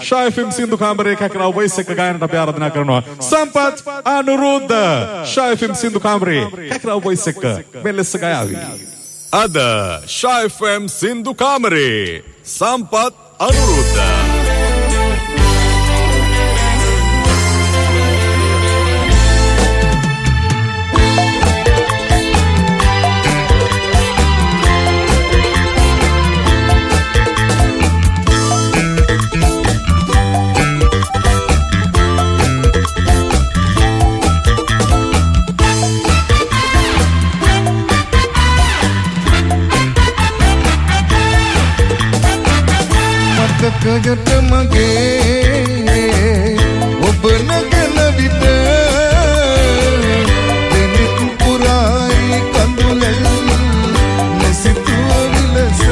Shy FM Sindhu Kamare Kakra voice එක ගායනට අපි ආරාධනා කරනවා. සම්පත් Anuruddha Shy FM Sindhu Kamare Kakra voice එක මෙලෙස ගායාවි. අද Shy FM Sindhu Kamare සම්පත් අනුරුද්ධ කජට මගේ ඔබ නගන විට දෙනෙත් පුරායි කඳුලෙන් නැසිතුව විලස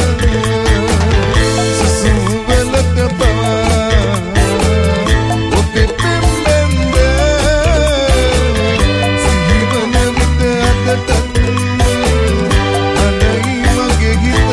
සුසුවලට පවා ඔබේ පෙම්බෙන්ද සිහිවන විට අදටත් අනයි මගේ හිත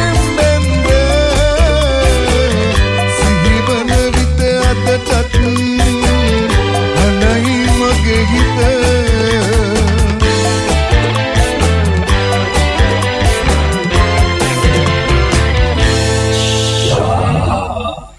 සිහිවන විට අදටත්